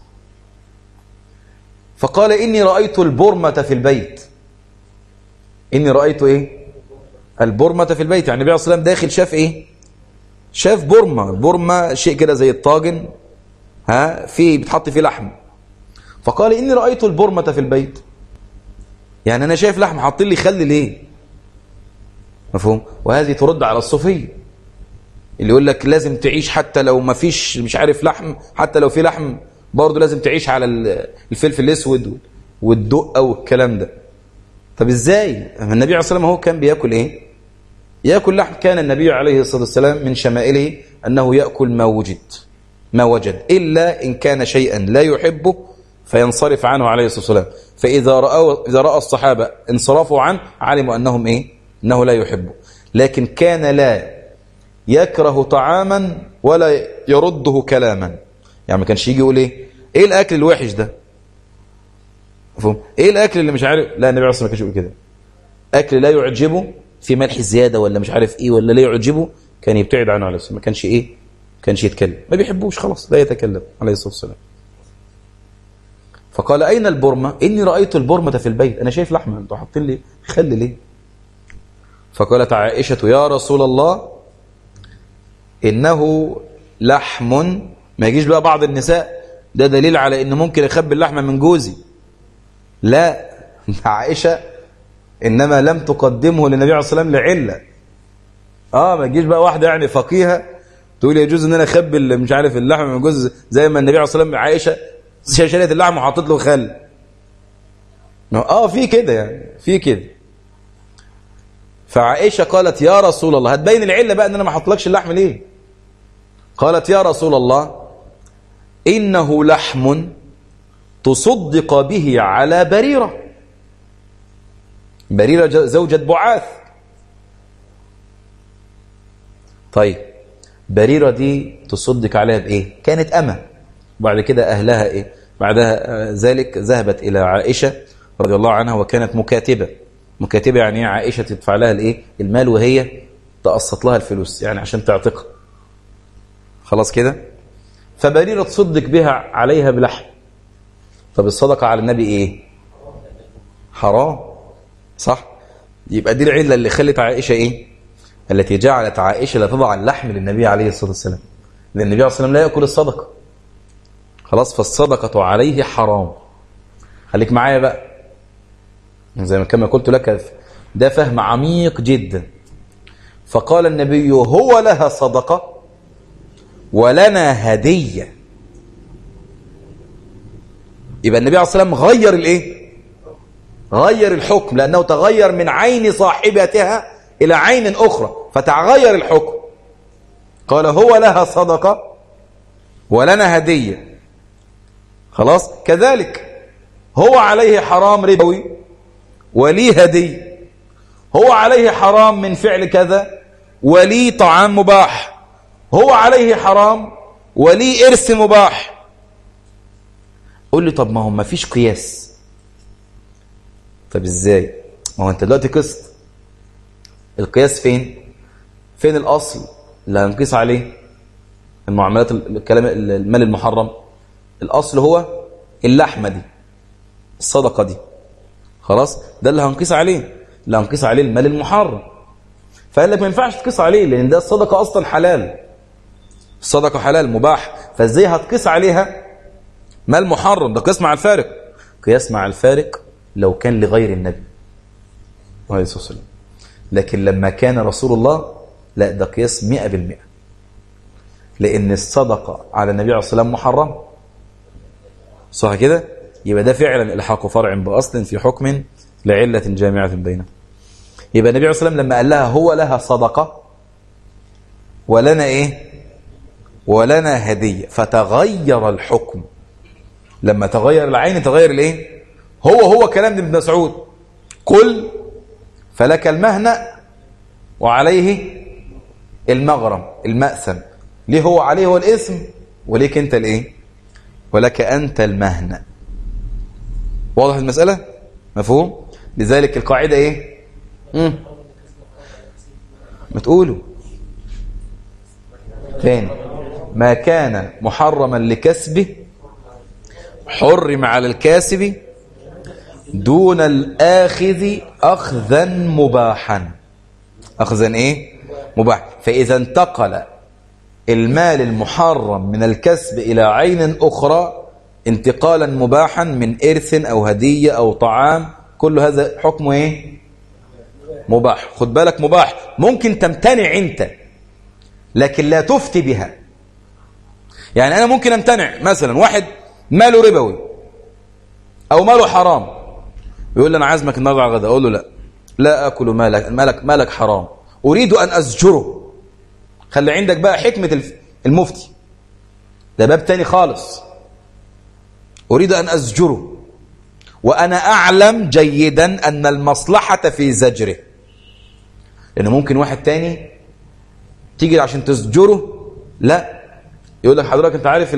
A: فقال إني رأيت البرمة في البيت. إني رأيت إيه؟ البرمة في البيت. يعني النبي عليه الصلاة والسلام داخل شاف إيه؟ شاف برمة. البرمة شيء كده زي الطاجن، فيه بتحط فيه لحم. فقال إني رأيت البرمة في البيت، يعني أنا شايف لحم حاطين لي خل ليه؟ مفهوم؟ وهذه ترد على الصوفية اللي يقول لك لازم تعيش حتى لو ما فيش مش عارف لحم، حتى لو في لحم برضه لازم تعيش على الفلفل الاسود والدقه والكلام ده. طب ازاي؟ النبي عليه الصلاه والسلام هو كان بياكل ايه؟ ياكل لحم. كان النبي عليه الصلاه والسلام من شمائله انه ياكل ما وجد الا ان كان شيئا لا يحبه فينصرف عنه عليه الصلاه والسلام. فاذا راى الصحابه انصرفوا عنه علموا انهم ايه؟ انه لا يحبه. لكن كان لا يكره طعاما ولا يرده كلاما. يعني ما كانش يجي يقول ايه الاكل الوحش ده، مفهوم؟ ايه الاكل اللي مش عارف، لا النبي عليه الصلاه والسلام ما كانش يقول كده. اكل لا يعجبه في ملح زياده ولا مش عارف ايه ولا لا يعجبه كان يبتعد عنه عليه الصلاه والسلام. ما كانش ايه، ما كانش يتكلم، ما بيحبوش خلاص لا يتكلم عليه الصلاه والسلام. فقال اين البرمه؟ اني رايت البرمه في البيت، انا شايف لحمه، انتوا حاطين لي خل ليه؟ فقالت عائشه يا رسول الله إنه لحم. ما يجيش بقى بعض النساء ده دليل على إنه ممكن يخبي اللحمة من جوزي، لا. عائشة إنما لم تقدمه للنبي عليه الصلاة والسلام لعلة. ما يجيش بقى واحدة يعني فقيهة تقول يجوز إن أنا أخبي مش عارف اللحمة من جوزي، زي ما النبي عليه الصلاة والسلام عائشة شالت اللحمة وحطت له خل. في كده يعني، في كده. فعائشة قالت يا رسول الله، هتبين العلة بقى إن أنا ما حطلكش اللحم ليه. قالت يا رسول الله إنه لحم تصدق به على بريرة. بريرة زوجة بعاث. طيب بريرة دي تصدق عليها بإيه؟ كانت أمة، وبعد كده أهلها إيه؟ بعدها ذلك ذهبت إلى عائشة رضي الله عنها وكانت مكاتبة. مكاتبة يعني عائشة تدفع لها الإيه؟ المال وهي تقسط لها الفلوس يعني عشان تعتقها. خلاص كده. فبريرة تصدق بها عليها بلحم. طب الصدقة على النبي ايه؟ حرام، صح؟ يبقى دي العلة اللي خلت عائشة ايه؟ التي جعلت عائشة لا تضع اللحم للنبي عليه الصلاة والسلام، لأن النبي عليه الصلاة والسلام لا يأكل الصدقة. خلاص، فالصدقة عليه حرام. خليك معايا بقى، زي ما كما قلت لك ده فهم عميق جدا. فقال النبي هو لها صدقة ولنا هدية. يبقى النبي عليه الصلاة والسلام غير الايه؟ غير الحكم، لأنه تغير من عين صاحبتها إلى عين أخرى فتغير الحكم. قال هو لها صدقة ولنا هدية. خلاص. كذلك هو عليه حرام ربوي ولي هدية. هو عليه حرام من فعل كذا ولي طعام مباح. هو عليه حرام ولي إرث مباح. قول لي طب ما هو ما فيش قياس. طب ازاي؟ ما هو انت دلوقتي قست. القياس فين؟ فين الأصل اللي هنقيس عليه المعاملات الكلام المال المحرم؟ الأصل هو اللحمة دي، الصدقة دي. خلاص، ده اللي هنقيس عليه، اللي هنقيس عليه المال المحرم. فقال لك ما ينفعش تقيس عليه لأن ده الصدقة أصلا حلال، الصدقة حلال مباح، فازاي هتقيس عليها مال محرم؟ ده قياس مع الفارق. قياس مع الفارق لو كان لغير النبي عليه الصلاة والسلام. لكن لما كان رسول الله لا، ده قياس 100%، لأن الصدقة على النبي عليه الصلاة والسلام محرم، صح كده؟ يبقى ده فعلا إلحاق فرع بأصل في حكم لعلة جامعة بينه. يبقى النبي عليه الصلاة والسلام لما قال لها هو لها صدقة ولنا إيه؟ ولنا هدية، فتغير الحكم. لما تغير العين تغير الإيه؟ هو كلام ابن مسعود، قل فلك المهنة وعليه المغرم المأثم. ليه هو عليه هو الإثم وليك أنت الإيه؟ ولك أنت المهنة. واضح المسألة؟ مفهوم؟ لذلك القاعدة إيه؟ ما تقولوا تاني. ما كان محرما لكسبه حرم على الكاسب دون الآخذ أخذا مباحا. أخذا إيه؟ مباح. فإذا انتقل المال المحرم من الكسب إلى عين أخرى انتقالا مباحا من إرث أو هدية أو طعام، كل هذا حكمه إيه؟ مباح. خد بالك، مباح ممكن تمتنع أنت لكن لا تفتي بها. يعني أنا ممكن أمتنع، مثلا واحد ماله ربوي أو ماله حرام، يقول لي أنا عازمك النهارده على الغداء، أقول له لا أكل مالك حرام، أريد أن أزجره. خلي عندك بقى حكمة المفتي، ده باب تاني خالص. أريد أن أزجره وأنا أعلم جيدا أن المصلحة في زجره، لأنه ممكن واحد تاني تيجي عشان تزجره، لا، يقول لك حضرتك أنت عارف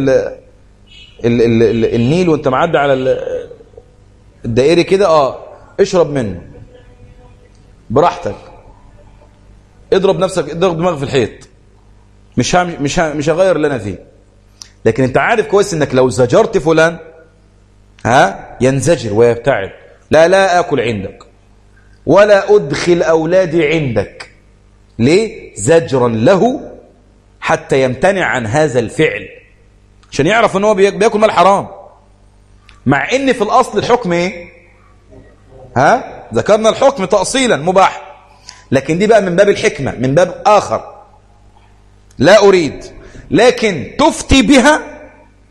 A: النيل وأنت معدي على الدائري كده، اشرب منه براحتك، اضرب نفسك، اضرب دماغك في الحيط، مش هغير اللي انا فيه. لكن انت عارف كويس انك لو زجرت فلان ينزجر ويبتعد. لا اكل عندك ولا ادخل اولادي عندك. ليه؟ زجرا له حتى يمتنع عن هذا الفعل، عشان يعرف ان هو بياكل مال حرام، مع ان في الاصل الحكم ايه؟ ذكرنا الحكم تأصيلا مباح، لكن دي بقى من باب الحكمة، من باب آخر. لا أريد، لكن تفتي بها.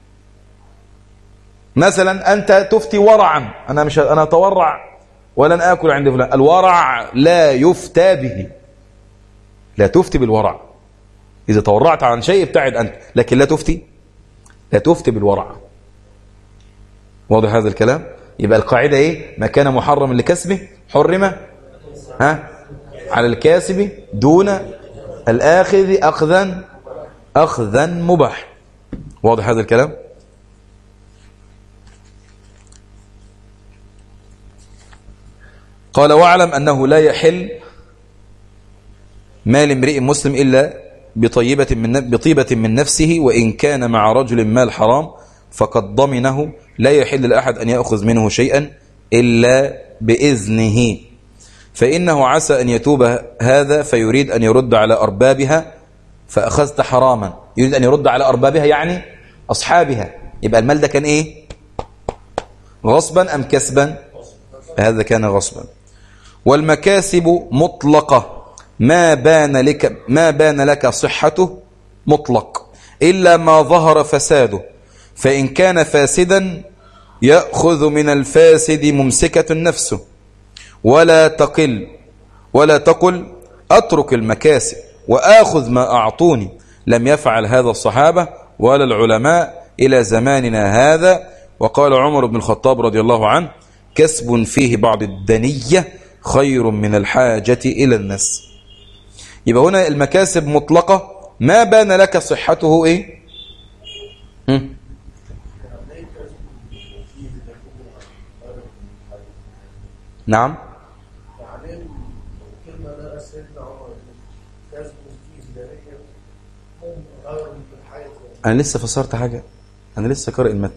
A: مثلا أنت تفتي ورعا، أنا أتورع ولن آكل عند فلان. الورع لا يفتى به، لا تفتي بالورع. إذا تورعت عن شيء ابتعد أنت، لكن لا تفتي بالورع. واضح هذا الكلام؟ يبقى القاعدة إيه؟ ما كان محرما لكسبه حرم على الكاسب دون الآخذ أخذا مباح. واضح هذا الكلام؟ قال واعلم أنه لا يحل مال امرئ مسلم إلا بطيبة من نفسه، وإن كان مع رجل مال حرام فقد ضمنه، لا يحل لأحد أن يأخذ منه شيئا إلا بإذنه، فإنه عسى أن يتوب هذا فيريد أن يرد على أربابها فأخذت حراما. يريد أن يرد على أربابها يعني أصحابها. يبقى المال ده كان إيه؟ غصبا أم كسبا؟ هذا كان غصبا. والمكاسب مطلقة ما بان لك صحته مطلق إلا ما ظهر فساده، فإن كان فاسدا يأخذ من الفاسد ممسكة نفسه، ولا تقل أترك المكاسب وآخذ ما أعطوني. لم يفعل هذا الصحابة ولا العلماء إلى زماننا هذا. وقال عمر بن الخطاب رضي الله عنه: كسب فيه بعض الدنية خير من الحاجة إلى الناس. يبقى هنا المكاسب مطلقة ما بان لك صحته إيه؟ نعم. أنا لسه فسرت حاجة، أنا لسه قارئ المتن.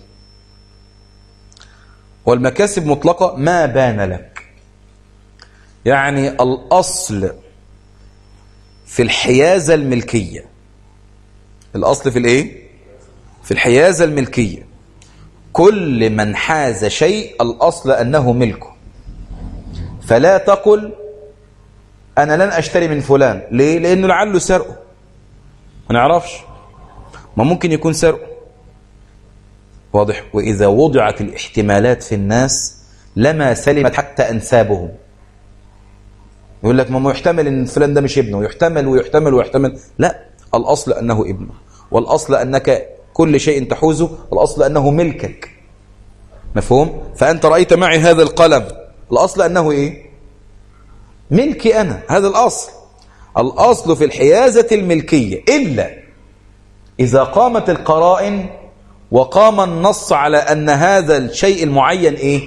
A: والمكاسب مطلقة ما بان لك، يعني الأصل في الحيازة الملكية. الأصل في الإيه؟ في الحيازة الملكية. كل من حاز شيء الأصل أنه ملكه، فلا تقل أنا لن أشتري من فلان. ليه؟ لأنه لعله سرقه، ما نعرفش، ما ممكن يكون سرقه. واضح؟ وإذا وضعت الاحتمالات في الناس لما سلمت حتى أنسابهم. يقول لك ما يحتمل ان فلان ده مش ابنه، يحتمل ويحتمل ويحتمل. لا، الأصل أنه ابنه، والأصل أنك كل شيء تحوزه، الأصل أنه ملكك. مفهوم؟ فأنت رأيت معي هذا القلم، الأصل أنه إيه؟ ملكي أنا، هذا الأصل. الأصل في الحيازة الملكية، إلا إذا قامت القرائن وقام النص على أن هذا الشيء المعين إيه؟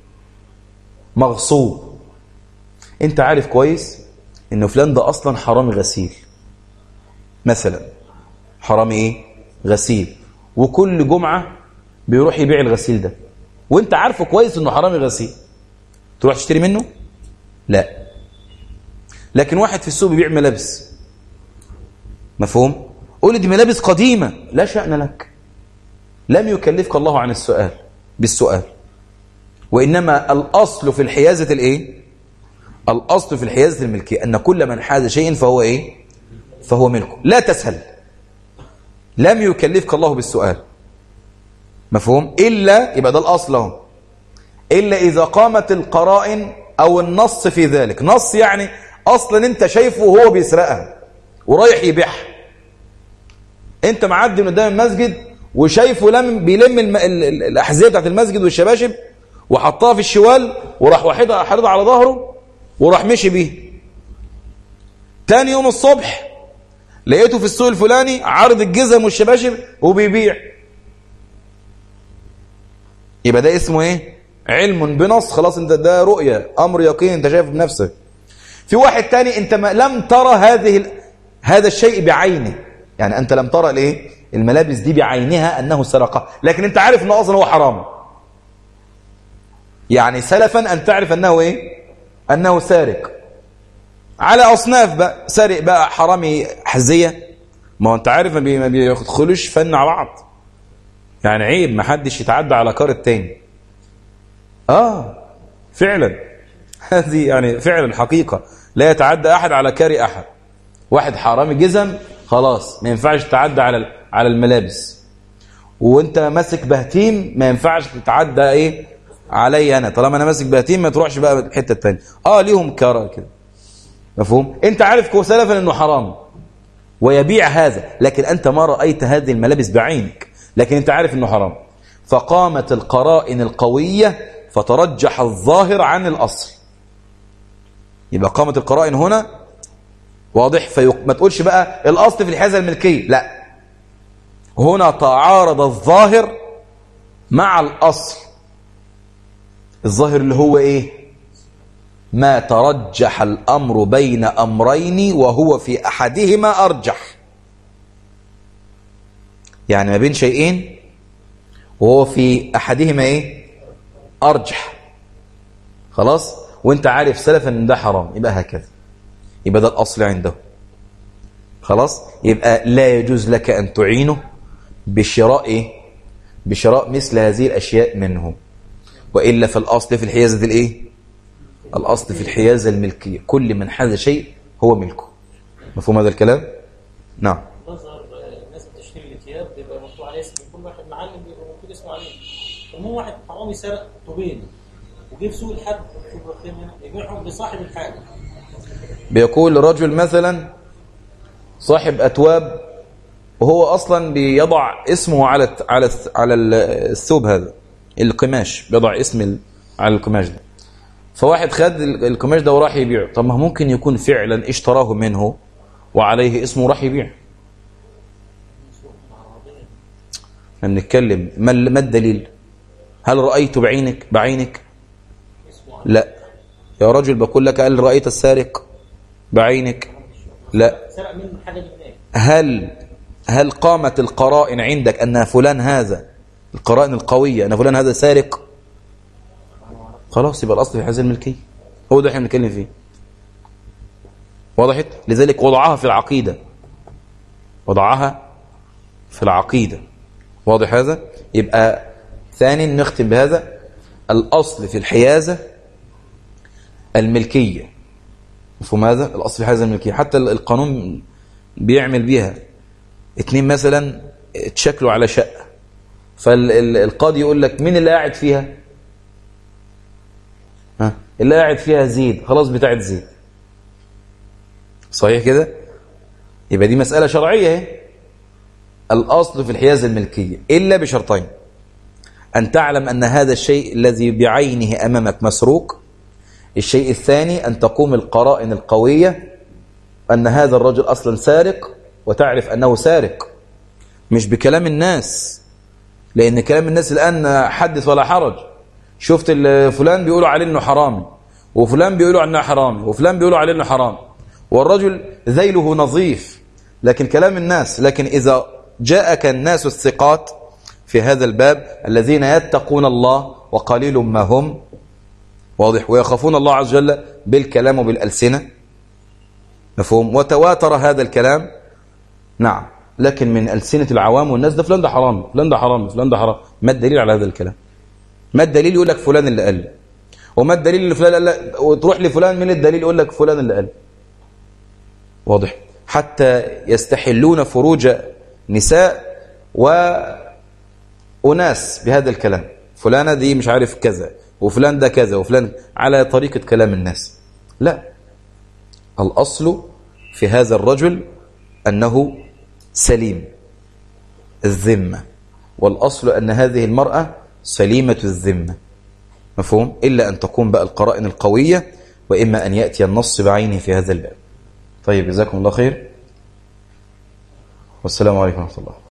A: مغصوب. أنت عارف كويس إنه فلان ده أصلا حرامي غسيل مثلا، حرامي إيه؟ غسيل، وكل جمعة بيروح يبيع الغسيل ده، وأنت عارفه كويس إنه حرامي غسيل، تروح تشتري منه؟ لا. لكن واحد في السوق بيبيع ملابس، مفهوم؟ قول دي ملابس قديمة، لا شأن لك، لم يكلفك الله عن السؤال بالسؤال. وإنما الأصل في الحيازة الإيه؟ الأصل في الحيازة الملكية أن كل من حاز شيء فهو إيه؟ فهو ملكه. لا تسهل، لم يكلفك الله بالسؤال، مفهوم؟ إلا يبقى ده الأصل اهو، إلا إذا قامت القرائن أو النص في ذلك. نص يعني أصلا أنت شايفه وهو بيسرقها ورايح يبيعها، أنت معدي من قدام المسجد وشايفه بيلم الأحذية بتاعت المسجد والشباشب وحطها في الشوال وراح واحدها حرضها على ظهره وراح مشي بيه. تاني يوم الصبح لقيته في السوق الفلاني عارض الجزم والشباشب وبيبيع. يبقى ده اسمه ايه؟ علم بنص، خلاص انت ده رؤية، امر يقين، انت شايفه بنفسك. في واحد تاني انت لم ترى هذا الشيء بعينه، يعني انت لم ترى الايه؟ الملابس دي بعينها انه سرقها، لكن انت عارف انه اصلا هو حرام. يعني سلفا ان تعرف انه ايه؟ انه سارق. على اصناف بقى، سارق بقى، حرامي حزية، ما هو انت عارف ما بيدخلوش فن على بعض، يعني عيب ما حدش يتعدى على كار التاني. فعلا هذه يعني فعلا حقيقة، لا يتعدى احد على كار احد. واحد حرامي جزم خلاص ما ينفعش تتعدى على الملابس، وانت ماسك بهتيم ما ينفعش تتعدى ايه علي انا، طالما انا ماسك بهتيم ما تروحش بقى الحته الثانيه. ليهم كاره كده، مفهوم؟ انت عارف سلفا انه حرام ويبيع هذا، لكن انت ما رايت هذه الملابس بعينك، لكن انت عارف انه حرام. فقامت القرائن القويه فترجح الظاهر عن الاصل. يبقى قامت القرائن هنا، واضح؟ ما تقولش بقى الاصل في الحيازه الملكيه، لا، هنا تعارض الظاهر مع الاصل. الظاهر اللي هو ايه؟ ما ترجح الامر بين امرين وهو في احدهما ارجح. يعني ما بين شيئين وهو في احدهما ايه؟ ارجح. خلاص؟ وانت عارف سلفا ان ده حرام، يبقى هكذا، يبقى ده الاصل عنده. خلاص؟ يبقى لا يجوز لك ان تعينه بشراء ايه؟ بشراء مثل هذه الاشياء منه. والا فالاصل في الحيازه الايه؟ الاصل في الحيازه الملكيه، كل من حاز شيء هو ملكه. مفهوم هذا الكلام؟ نعم.
B: تظهر الناس بتشتري الثياب بيبقى مكتوب عليه اسم كل واحد، معلم بيبقى موجود اسمه عليه. المهم واحد حرامي سرق طوبين وجه في سوق الحد يبيعهم لصاحب الحاجه.
A: بيقول رجل مثلا صاحب أتواب وهو أصلا بيضع اسمه على الثوب هذا، القماش، بيضع اسم على القماش ده. فواحد خد القماش ده وراح يبيعه. طب ما ممكن يكون فعلا اشتراه منه وعليه اسمه وراح يبيع. احنا بنتكلم ما الدليل؟ هل رأيت بعينك؟ لا. يا رجل بقول لك هل رأيت السارق بعينك؟ لا. هل قامت القرائن عندك أن فلان هذا، القرائن القوية أن فلان هذا سارق؟ خلاص، يبقى الأصل في هذه الملكية، هو ده احنا بنتكلم فيه. وضحت؟ لذلك وضعها في العقيدة، واضح هذا؟ يبقى ثاني نختم بهذا، الأصل في الحيازة الملكية، مفهوم هذا؟ الأصل في حيز الملكية حتى القانون بيعمل بيها. اتنين مثلا اتشكلوا على شقة، فالقاضي يقول لك مين اللي قاعد فيها؟ اللي قاعد فيها زيد، خلاص بتاعت زيد. صحيح كده؟ يبقى دي مسألة شرعية اهي. الأصل في الحيازة الملكية إلا بشرطين: أن تعلم أن هذا الشيء الذي بعينه أمامك مسروق. الشيء الثاني أن تقوم القرائن القوية أن هذا الرجل أصلا سارق، وتعرف أنه سارق مش بكلام الناس، لأن كلام الناس الآن حدث ولا حرج. شفت فلان بيقولوا عليه أنه حرامي، وفلان بيقولوا عنه حرامي، وفلان بيقولوا عليه أنه حرام، والرجل ذيله نظيف، لكن كلام الناس. لكن إذا جاءك الناس الثقات في هذا الباب الذين يتقون الله وقليل ما هم، واضح، ويخافون الله عز وجل بالكلام وبالألسنة، مفهوم، وتواتر هذا الكلام، نعم، لكن من ألسنة العوام والناس ده فلان ده حرامي، فلان ده حرامي، فلان ده حرام. ما الدليل على هذا الكلام؟ ما الدليل؟ يقول لك فلان اللي قال. وما الدليل اللي فلان قال؟ وتروح لفلان، من الدليل؟ يقول لك فلان اللي قال. واضح. حتى يستحلون فروج نساء وناس بهذا الكلام، فلانة دي مش عارف كذا، وفلان ده كذا، وفلان، على طريقة كلام الناس. لا، الأصل في هذا الرجل أنه سليم الذمة، والأصل أن هذه المرأة سليمة الذمة، مفهوم، إلا أن تقوم بقى القرائن القوية، وإما أن يأتي النص بعينه في هذا الباب. طيب، جزاكم الله خير، والسلام عليكم ورحمة الله.